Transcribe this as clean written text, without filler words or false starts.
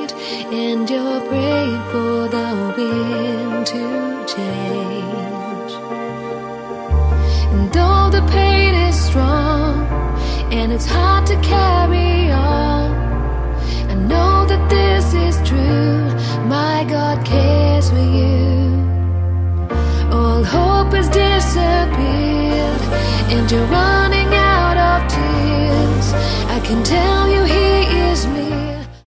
night, and you're praying for the wind to change. And though the pain is strong and it's hard to carry on, I know that this is true. My God cares for you. All hope has disappeared, and you're running out of tears. I can tell